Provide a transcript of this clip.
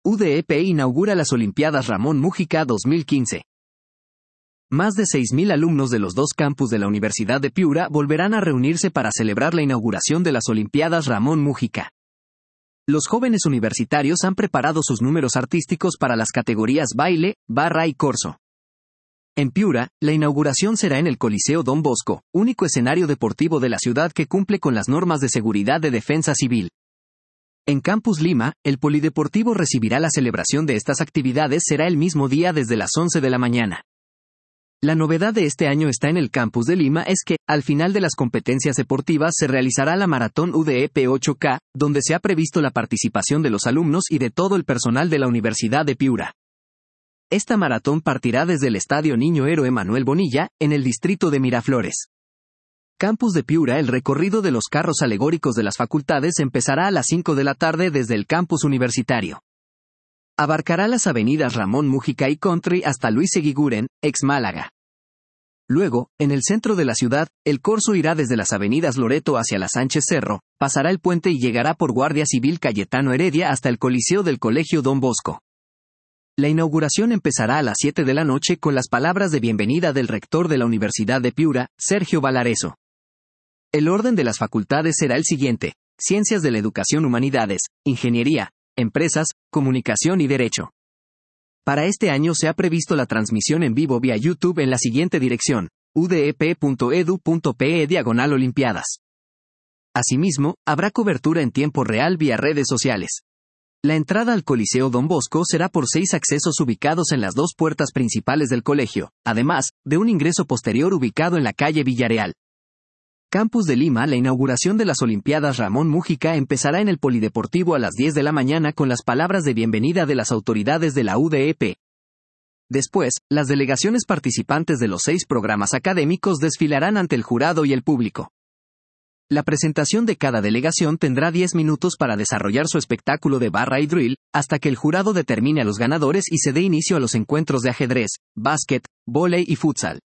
UDEP inaugura las Olimpiadas Ramón Múgica 2015. Más de 6.000 alumnos de los dos campus de la Universidad de Piura volverán a reunirse para celebrar la inauguración de las Olimpiadas Ramón Múgica. Los jóvenes universitarios han preparado sus números artísticos para las categorías baile, barra y corso. En Piura, la inauguración será en el Coliseo Don Bosco, único escenario deportivo de la ciudad que cumple con las normas de seguridad de defensa civil. En Campus Lima, el polideportivo recibirá la celebración de estas actividades será el mismo día desde las 11 de la mañana. La novedad de este año está en el Campus de Lima es que, al final de las competencias deportivas se realizará la Maratón UDEP 8K, donde se ha previsto la participación de los alumnos y de todo el personal de la Universidad de Piura. Esta maratón partirá desde el Estadio Niño Héroe Manuel Bonilla, en el distrito de Miraflores. Campus de Piura. El recorrido de los carros alegóricos de las facultades empezará a las 5 de la tarde desde el campus universitario. Abarcará las avenidas Ramón Múgica y Country hasta Luis Eguiguren, ex Málaga. Luego, en el centro de la ciudad, el corso irá desde las avenidas Loreto hacia la Sánchez Cerro, pasará el puente y llegará por Guardia Civil Cayetano Heredia hasta el Coliseo del Colegio Don Bosco. La inauguración empezará a las 7 de la noche con las palabras de bienvenida del rector de la Universidad de Piura, Sergio Valareso. El orden de las facultades será el siguiente: Ciencias de la Educación, Humanidades, Ingeniería, Empresas, Comunicación y Derecho. Para este año se ha previsto la transmisión en vivo vía YouTube en la siguiente dirección: udep.edu.pe/olimpiadas. Asimismo, habrá cobertura en tiempo real vía redes sociales. La entrada al Coliseo Don Bosco será por 6 accesos ubicados en las 2 puertas principales del colegio, además de un ingreso posterior ubicado en la calle Villareal. Campus de Lima. La inauguración de las Olimpiadas Ramón Múgica empezará en el Polideportivo a las 10 de la mañana con las palabras de bienvenida de las autoridades de la UDEP. Después, las delegaciones participantes de los 6 programas académicos desfilarán ante el jurado y el público. La presentación de cada delegación tendrá 10 minutos para desarrollar su espectáculo de barra y drill, hasta que el jurado determine a los ganadores y se dé inicio a los encuentros de ajedrez, básquet, vóley y futsal.